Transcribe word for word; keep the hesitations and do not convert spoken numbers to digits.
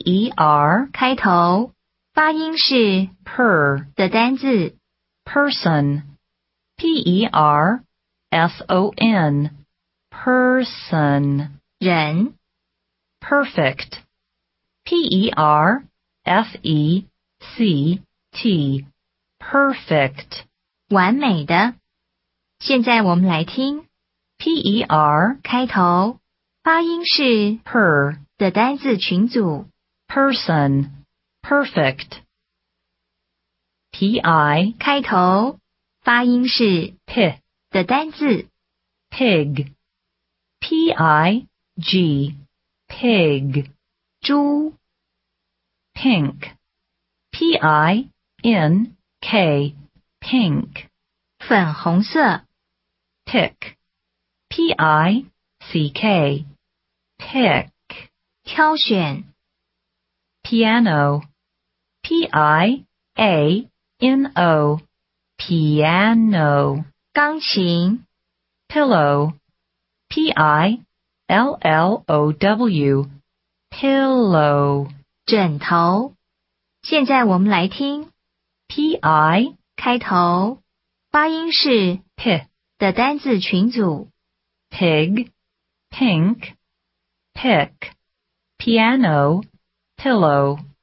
e r 开头，发音是 per 的单字 person, p e r s o n, person, 人 perfect, p e r f e c t, perfect, 完美的。现在我们来听 p e r 开头，发音是 per, 的单字群组 person, perfect, p i 开头，发音是 p 的单字 pig, p i g, pig, 猪 pink, p i n k, pink, 粉红色 pick, p i c k, pick, 挑选 piano, p i a n o, piano, 钢琴 pillow, p i l l o w, pillow, 枕头。现在我们来听 p i 开头，发音是 p 的单字群组 pig, pink, pick, piano, pillow.